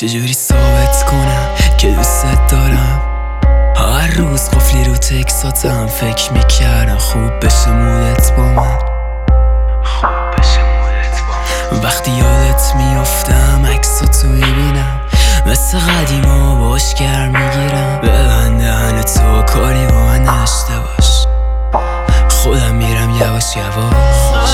چجوری ثابت کنم که دوست دارم؟ هر روز قفلی رو تکساتم، فکر میکردم خوب بشه مودت با من، وقتی یادت میافتم عکساتو میبینم، مثل قدیما باش گرم میگیرم. ببند دهن تو، کاری با من نداشته باش، خودم میرم یواش یواش،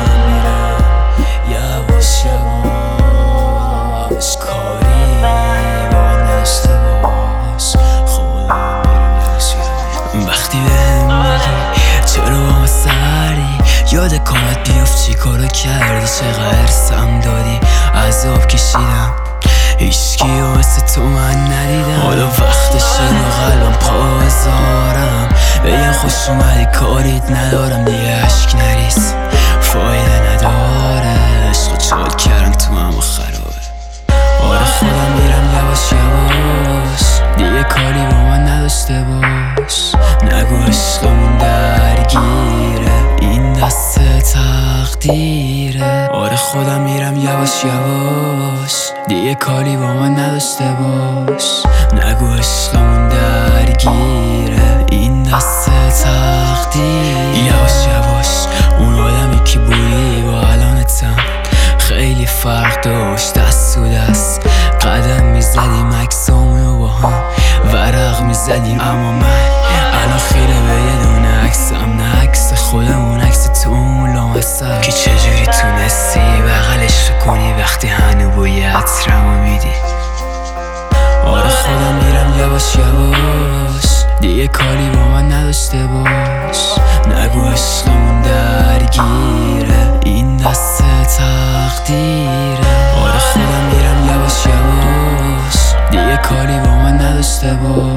یواش یواش، کاری با من نداشته باش، خودم میرم یواش یواش. وقتی بهم میگی چرا با من سری، یاد کارت بیافت چی کارو کردی، چقدر ارسم دادی، عذاب کشیدم، هیچکی مثل تو من ندیدم. حالا وقتشه با قلبم پا بذارم، بگم خوش اومدی کاریت ندارم، دیگه عشق نریز فایده نداره، عشق چال کردم تو هم خرابه. آره خودم میرم یواش یواش، دیگه کاری با من نداشته باش، نگو عشقمون درگیره، این دست تقدیره. آره خودم میرم یواش یواش، دیگه کاری با من نداشته باش، نگو عشقمون درگیره، این دست تقدیره. یواش یواش، اون آدمی که بودی با الانتم خیلی فرق داشت، دست و دست قدم میزدیم، عکسامونو با هم ورق میزدیم، اما من الان خیره به یه دونه عکسم، نه عکس خودمون، عکس تو اون لامصب که چجوری تونستی بغلش کنی وقتی هنو بوی عطرمو میدی. آره خودم میرم یواش یواش، دیگه کاری با من نداشته باش، نگو عشقمون درگیره، این دست تقدیره. آره خودم میرم یواش یواش، دیگه کاری با من نداشته باش.